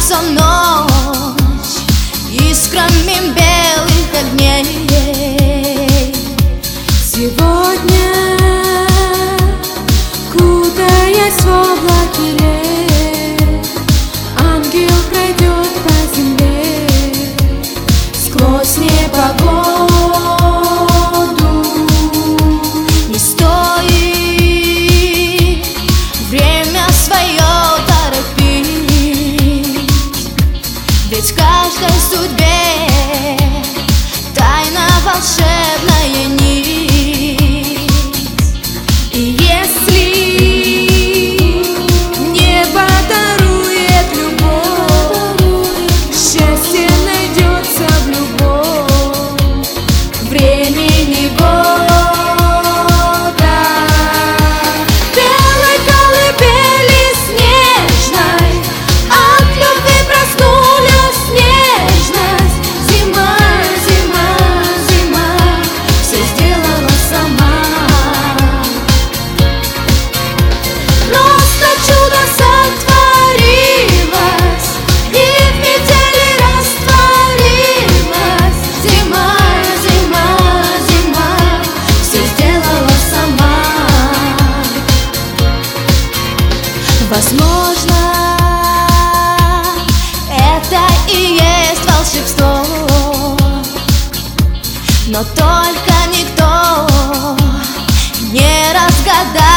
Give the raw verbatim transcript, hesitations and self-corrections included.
Светится ночь искрами белых огней. Сегодня, кутаясь в облаки лет, ангел пройдет по земле Сквозь непогоду. Не стоит время свое торопить, ведь в каждой судьбе тайна волшебная нить. И если небо дарует любовь, счастье найдется в любом времени года. Белой колыбели снежной от любви проснулась нежность. Зима, зима, зима все сделала сама. Просто чудо сотворилось и в метели растворилась. Зима, зима, зима все сделала сама. Возможно, это и есть волшебство, но только никто не разгадает